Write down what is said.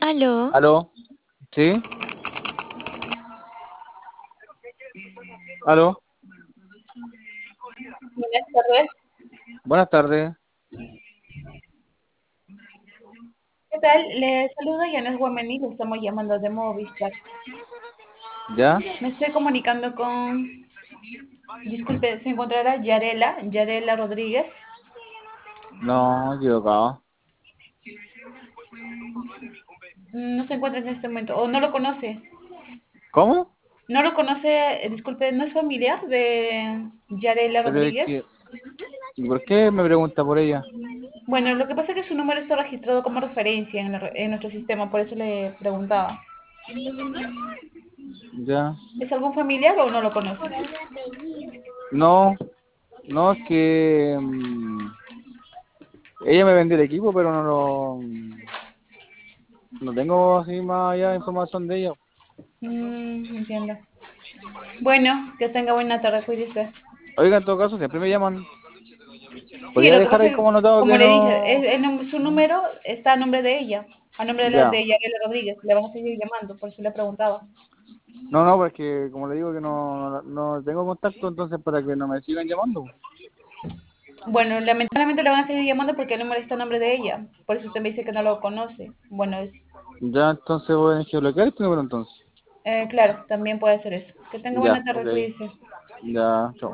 Aló, ¿Aló? ¿Sí? ¿Aló? Buenas tardes. Buenas tardes. ¿Qué tal? Le saluda Yanes Guameni, le estamos llamando de Movistar. ¿Ya? Me estoy comunicando con, disculpe, ¿se encontrará Yarela Rodríguez? No, equivocado. No se encuentra en este momento, o no lo conoce. ¿Cómo? No lo conoce, disculpe, ¿no es familiar de Yarela Pero es Rodríguez? que... ¿Y por qué me pregunta por ella? Bueno, lo que pasa es que su número está registrado como referencia en nuestro sistema, por eso le preguntaba. ¿Ya? ¿Es algún familiar o no lo conoce? No, no, es que... ella me vendió el equipo, pero no tengo así más allá de información de ella. Entiendo. Bueno, que tenga buena tarde, cuídese. Oiga, en todo caso, siempre me llaman. Sí, ¿Podría lo que dejar pasa ahí es, como anotado como que le dije, no...? su número está a nombre de ella, a nombre Ya. de Yarela Rodríguez. Le van a seguir llamando, por eso le preguntaba. No, no, porque como le digo que no tengo contacto, entonces para que no me sigan llamando. Bueno, lamentablemente le van a seguir llamando porque el número está a nombre de ella. Por eso usted me dice que no lo conoce. Bueno, Ya, entonces voy a tener que bloquear este número entonces. claro, también puede ser eso. Que tenga buena Ya, tarde, ok. cuídese. Ya, chao.